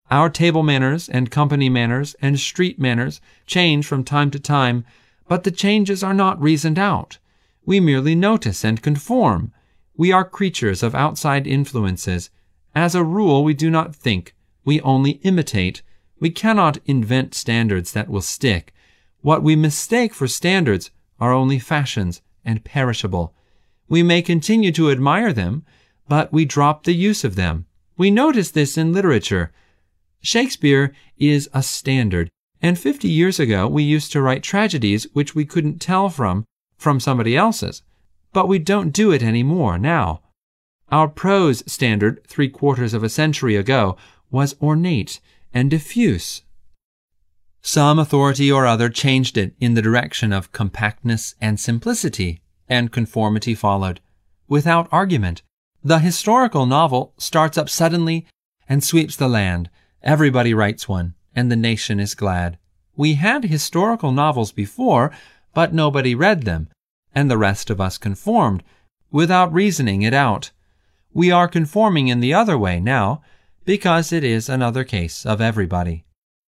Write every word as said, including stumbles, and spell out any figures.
Our table manners and company manners and street manners change from time to time, but the changes are not reasoned out. We merely notice and conform. We are creatures of outside influences. As a rule, we do not think. We only imitate. We cannot invent standards that will stick. What we mistake for standards are only fashions and perishable. We may continue to admire them, but we drop the use of them. We notice this in literature. Shakespeare is a standard, and fifty years ago we used to write tragedies which we couldn't tell from from somebody else's, but we don't do it anymore now. Our prose standard three quarters of a century ago was ornate and diffuse. Some authority or other changed it in the direction of compactness and simplicity, and conformity followed. Without argument, the historical novel starts up suddenly and sweeps the land. Everybody writes one, and the nation is glad. We had historical novels before, but nobody read them, and the rest of us conformed, without reasoning it out. We are conforming in the other way now, because it is another case of everybody.